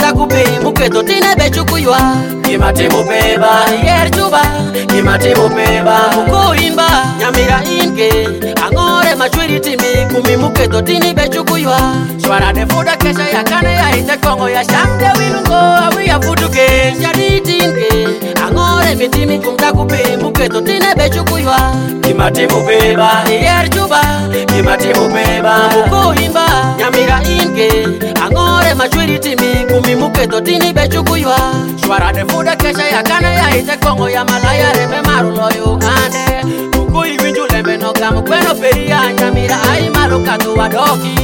kumtakupe muketo tine bechukuywa kimatimo beba yer chuba kimatimo beba mukoimba nyamira inke angore machwiri timi kumi muketo tini bechukuywa shwara de fuda kesha yakane ya ite kongo ya shamde wilungo awi ya fuduke jaditinke angore mitimi kumtakupe muketo tine bechukuywa kimatimo beba yer chuba kimatimo beba mukoimba nyamira inke angore machwiri timi kumi muketo tini bechukuywa shwara de fuda kesha yakane ya ite kongo ya malaya reme maruloyo ande mukui winju lembe no gamu kweno peria nyamira ai marukatu wadoki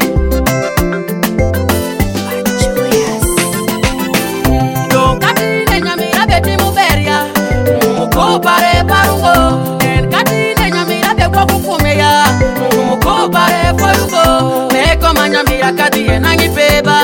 Donkatine nyamira beti muberia muko pare parungo Donkatine nyamira bekwa kukumeya muko pare forugo Meko manyamira kadie nangi peba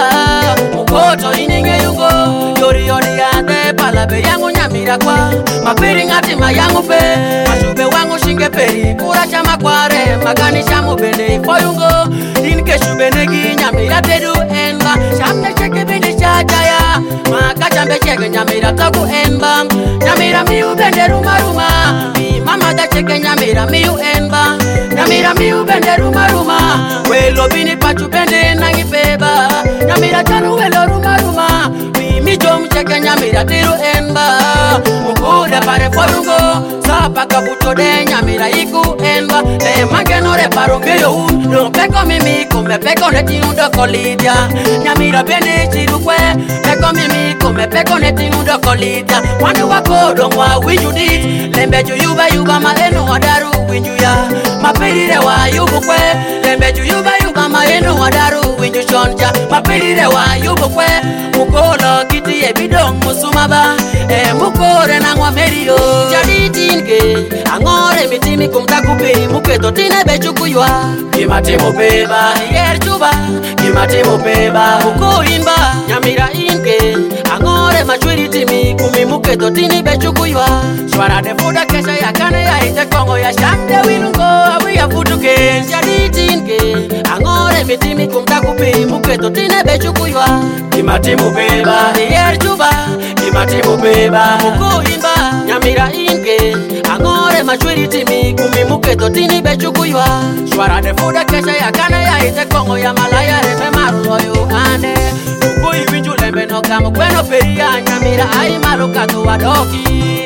Mukoto ininge yugo Yori yori ade palabe yangu nyamira kwa Mapiri ngati mayangu pe Mashube wangu shinge peri Kura chama kware Magani shamu bende ifoyungo Inke shube negi nyamira tedu enba Shamne cheke bende chachaya Maka chambe cheke nyamira taku enba Nyamira miu bende ruma ruma Mi mama da cheke nyamira miu enba Nyamira miu bende ruma ruma Welo bini pachu bende nangi peba Nyamira chanu welo ruma ruma Mi jom cheke nyamira tiru enba Mukude pare forungo Sapa kabuto de nyamira iku enba Le mageno re parunge yo No peko mimi kume peko netinu doko lidia Nyamira bende chirukwe Peko mimi kume peko netinu doko lidia Wanu wako dongwa winju dit Lembeju yuba maenu wadaru winju ya Mapirire wa yubu kwe Lembeju yuba maenu wadaru winju chonja Mapirire wa yubu kwe Mukolo kiti ebidong musumaba Mukore nangwa merio Jaditinke Angore mitimi kumtakupe Muketo tine bechukuywa Kimatimo beba Yer chuba Kimatimo beba Mukoimba Nyamira inke Angore machwiri timi Kumi muketo tini bechukuywa Shwara de fuda kesha yakane ya ite kongo ya shamde wilungo Awi ya futuke Jaditinke Angore mitimi kumtakupe Muketo tine bechukuywa Kimatimo beba Yer chuba Kimatimo beba Mukoimba Nyamira inke Angore machwiri timi Kumi muketo tini bechukuywa Shwara de fuda kesha yakane ya ite kongo ya malaya reme maruloyo ande Mukui winju lembe no gamu kweno peria Nyamira ai marukatu wadoki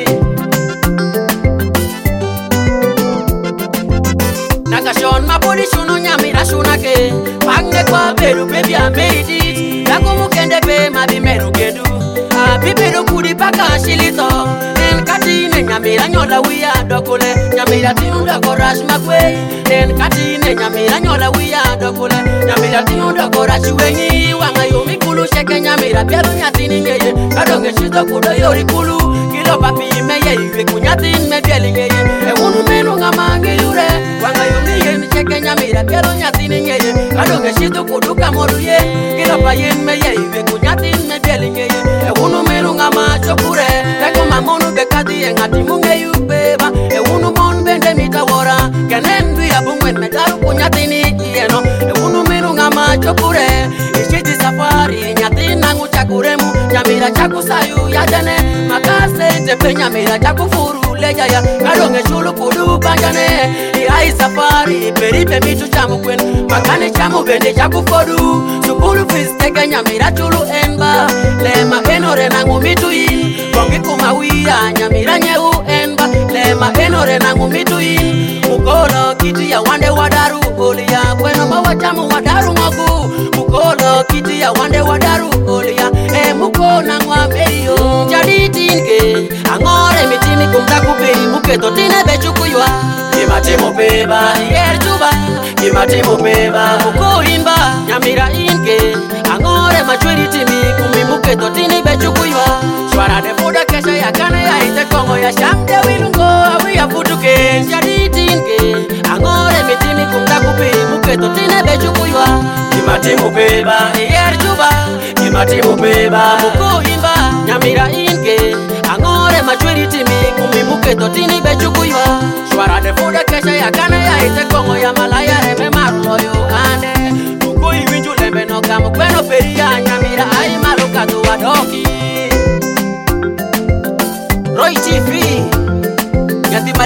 Nakashon mapodi shunu nyamira shunake Pange kwa beru bebi ameidi Yaku mukende pe mabi meru kedu Bibiru kudi paka shilito Nenkatine nyamira nyola wia dokule Nyamira tinu doko rash makwe Nenkatine nyamira nyola wia dokule Nyamira tinu doko rash wengi Wanga yumi kulu sheke nyamira Bialu nyatini ngeye Kadonge shito kudo yori kulu Kilo papi meye iwe kunyatin me bieli ngeye Ewunu menu ngamangi yure Wanga yumi yemi sheke nyamira Bialu nyatini ngeye Kadonge shito kudu kamoru ye Kilo pa yen meye iwe kunyatin me bieli ngeye Ewunu menu ngama chokure Eko mamonu bekadi engati munge yubeba Ewunu mon bende mitawora Kenendu ya bungwen medaru kunyatini ieno Ewunu menu ngama chokure Ishiti safari nyati nangu chakuremu Nyamira chakusayu ya jane Makase tepe nyamira chakufuru leja ya Kadonge shulu kudu panjane Ihai safari peripe mitu chamu kwen Makane chamu bende chakufodu Sukulu fisteke nyamira chulu enba Lema enore nangu mitu in Kongi kumawia nyamira nyeu enba Lema enore nangu mitu in Mukolo kiti ya wande wadaru Olia kweno mawachamu wadaru ngogu Mukolo kiti ya wande wadaru Olia muko nangwa merio Jaditinke Angore mitimi kumtakupe Muketo tine bechukuywa Kimatimo beba Yer chuba Kimatimo beba Mukoimba Nyamira inke Angore machwiri timi Kumi muketo tini bechukuywa Shwara de fuda kesha yakane ya ite kongo ya shamde wilungo Awi ya futuke Jaditinke Angore mitimi kumtakupe Muketo tine bechukuywa Kimatimo beba Yer chuba Kimatimo beba Mukoimba Nyamira inke Angore machwiri timi Kumi muketo tini bechukuywa Shwara de fuda kesha yakane ya ite kongo ya malaya reme maruloyo ande Mukui winju lembe no gamu kweno peria Nyamira ai malukato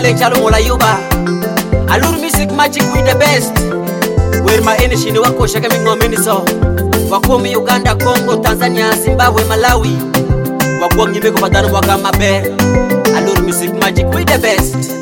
Male chalo mola yuba. Alur music magic with the best. Where my energy ni wako shaka mingo miniso. Wakomi Uganda, Congo, Tanzania, Zimbabwe, Malawi. Wakuwa ngimeko patano waka mabe. Alur music magic with the best.